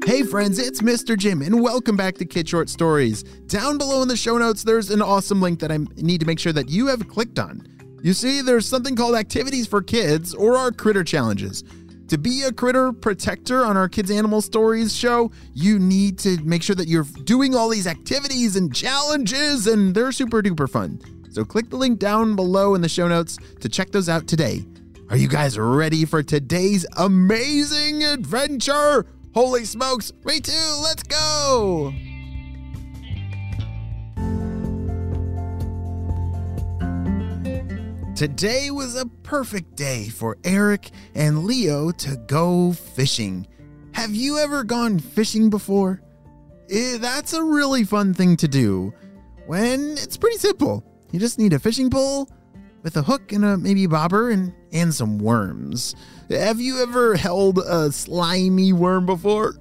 Hey friends, it's Mr. Jim, and welcome back to Kid Short Stories. Down below in the show notes, there's an awesome link that I need to make sure that you have clicked on. You see, there's something called Activities for Kids, or our Critter Challenges. To be a critter protector on our Kids Animal Stories show, you need to make sure that you're doing all these activities and challenges, and they're super duper fun. So click the link down below in the show notes to check those out today. Are you guys ready for today's amazing adventure? Holy smokes, me too, let's go! Today was a perfect day for Eric and Leo to go fishing. Have you ever gone fishing before? That's a really fun thing to do. It's pretty simple. You just need a fishing pole with a hook and maybe a bobber and some worms. Have you ever held a slimy worm before?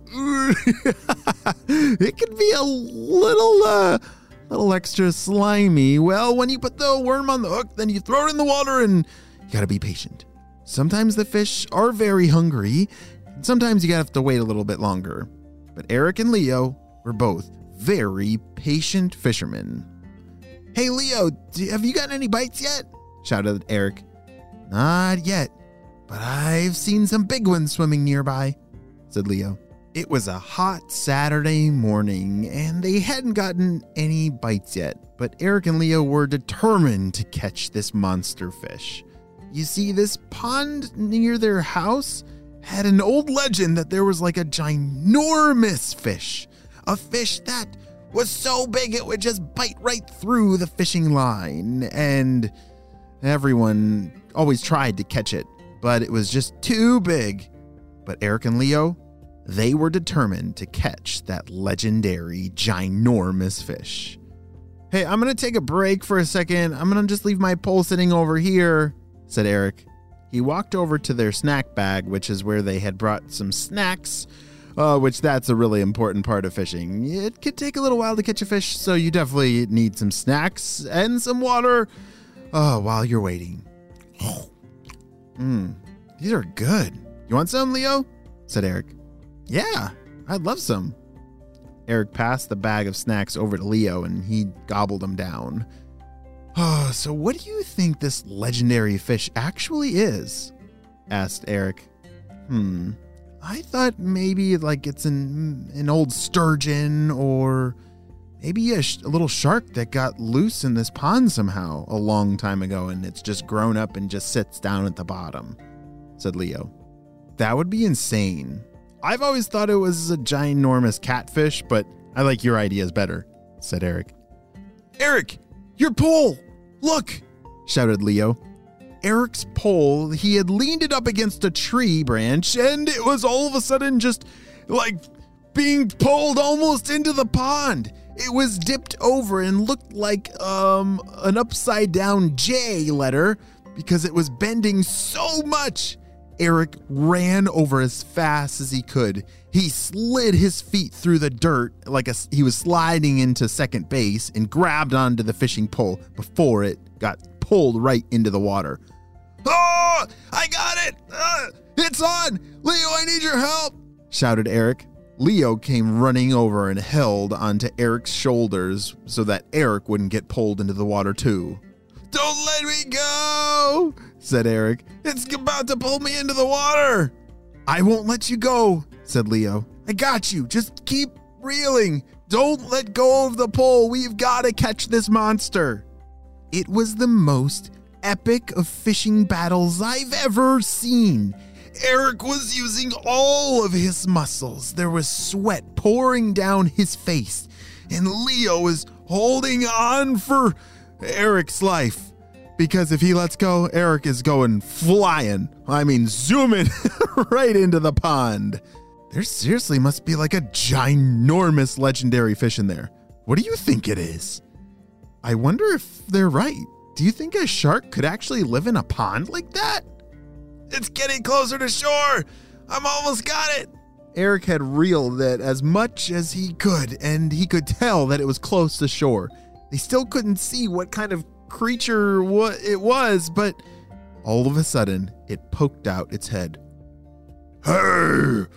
It can be a little extra slimy. Well, when you put the worm on the hook, then you throw it in the water and you gotta be patient. Sometimes the fish are very hungry, and sometimes you gotta have to wait a little bit longer. But Eric and Leo were both very patient fishermen. Hey Leo, have you gotten any bites yet? Shouted Eric. Not yet, but I've seen some big ones swimming nearby, said Leo. It was a hot Saturday morning, and they hadn't gotten any bites yet, but Eric and Leo were determined to catch this monster fish. You see, this pond near their house had an old legend that there was like a ginormous fish, a fish that was so big it would just bite right through the fishing line, and everyone always tried to catch it, but it was just too big. But Eric and Leo, they were determined to catch that legendary, ginormous fish. Hey, I'm going to take a break for a second. I'm going to just leave my pole sitting over here, said Eric. He walked over to their snack bag, which is where they had brought some snacks, which that's a really important part of fishing. It could take a little while to catch a fish, so you definitely need some snacks and some water while you're waiting. These are good. You want some, Leo? Said Eric. Yeah, I'd love some. Eric passed the bag of snacks over to Leo and he gobbled them down. So what do you think this legendary fish actually is? Asked Eric. I thought maybe like it's an old sturgeon or maybe a little shark that got loose in this pond somehow a long time ago and it's just grown up and just sits down at the bottom, said Leo. That would be insane. I've always thought it was a ginormous catfish, but I like your ideas better, said Eric. Eric, your pole! Look, shouted Leo. Eric's pole, he had leaned it up against a tree branch, and it was all of a sudden just like being pulled almost into the pond. It was dipped over and looked like an upside down J letter because it was bending so much. Eric ran over as fast as he could. He slid his feet through the dirt like he was sliding into second base and grabbed onto the fishing pole before it got pulled right into the water. Oh, I got it! It's on! Leo, I need your help! Shouted Eric. Leo came running over and held onto Eric's shoulders so that Eric wouldn't get pulled into the water too. Don't let me go, said Eric. It's about to pull me into the water. I won't let you go, said Leo. I got you. Just keep reeling. Don't let go of the pole. We've got to catch this monster. It was the most epic of fishing battles I've ever seen. Eric was using all of his muscles. There was sweat pouring down his face, and Leo was holding on for Eric's life. Because if he lets go, Eric is going flying. I mean, zooming right into the pond. There seriously must be like a ginormous legendary fish in there. What do you think it is? I wonder if they're right. Do you think a shark could actually live in a pond like that? It's getting closer to shore. I'm almost got it. Eric had reeled it as much as he could, and he could tell that it was close to shore. They still couldn't see what kind of creature it was, but all of a sudden, it poked out its head. Hey,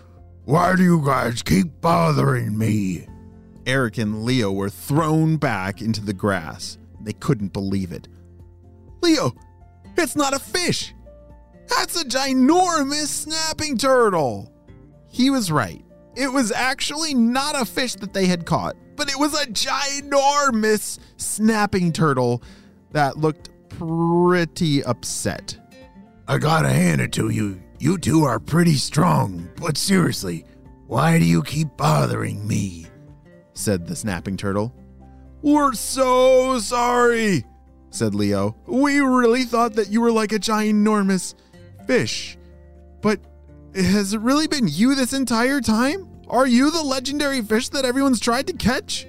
Why do you guys keep bothering me? Eric and Leo were thrown back into the grass. They couldn't believe it. Leo, it's not a fish. That's a ginormous snapping turtle. He was right. It was actually not a fish that they had caught, but it was a ginormous snapping turtle that looked pretty upset. I gotta hand it to you. You two are pretty strong, but seriously, why do you keep bothering me? Said the snapping turtle. We're so sorry, said Leo. We really thought that you were like a ginormous fish. But has it really been you this entire time? Are you the legendary fish that everyone's tried to catch?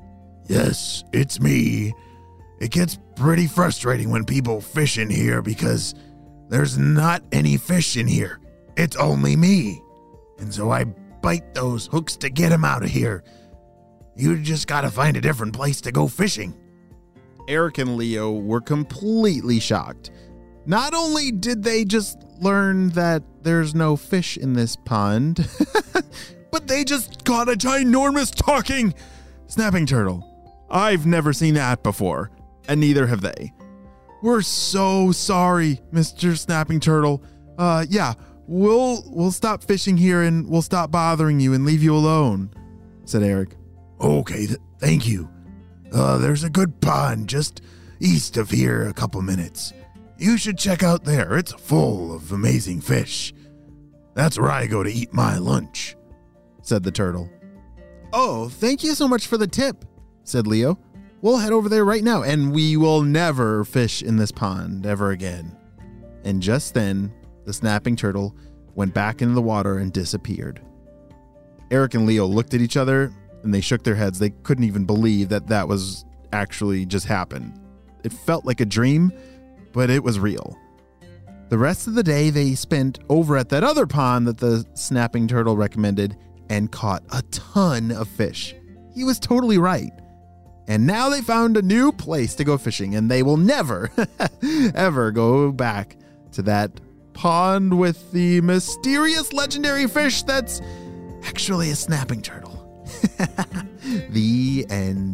Yes, it's me. It gets pretty frustrating when people fish in here because there's not any fish in here. It's only me. And so I bite those hooks to get him out of here. You just gotta find a different place to go fishing. Eric and Leo were completely shocked. Not only did they just learn that there's no fish in this pond, but they just caught a ginormous talking snapping turtle. I've never seen that before, and neither have they. We're so sorry, Mr. Snapping Turtle. Yeah, we'll stop fishing here and we'll stop bothering you and leave you alone, said Eric. Okay, thank you. There's a good pond just east of here a couple minutes. You should check out there. It's full of amazing fish. That's where I go to eat my lunch, said the turtle. Oh, thank you so much for the tip, said Leo. We'll head over there right now, and we will never fish in this pond ever again. And just then, the snapping turtle went back into the water and disappeared. Eric and Leo looked at each other, and they shook their heads. They couldn't even believe that that was actually just happened. It felt like a dream, but it was real. The rest of the day, they spent over at that other pond that the snapping turtle recommended and caught a ton of fish. He was totally right. And now they found a new place to go fishing, and they will never, ever go back to that pond with the mysterious legendary fish that's actually a snapping turtle. The end.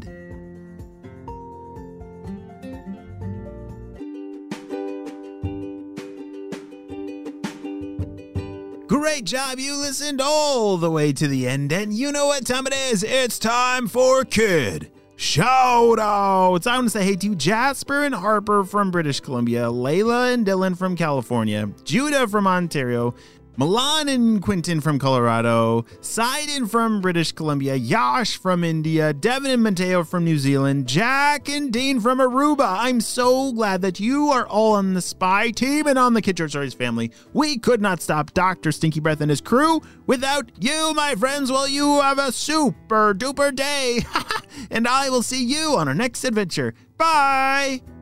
Great job, you listened all the way to the end, and you know what time it is. It's time for Kid Shoutouts. I want to say hey to Jasper and Harper from British Columbia, Layla and Dylan from California, Judah from Ontario, Milan and Quentin from Colorado, Sidon from British Columbia, Yash from India, Devin and Mateo from New Zealand, Jack and Dean from Aruba. I'm so glad that you are all on the Spy team and on the Kid Short Stories family. We could not stop Dr. Stinky Breath and his crew without you, my friends. Well, you have a super duper day. And I will see you on our next adventure. Bye!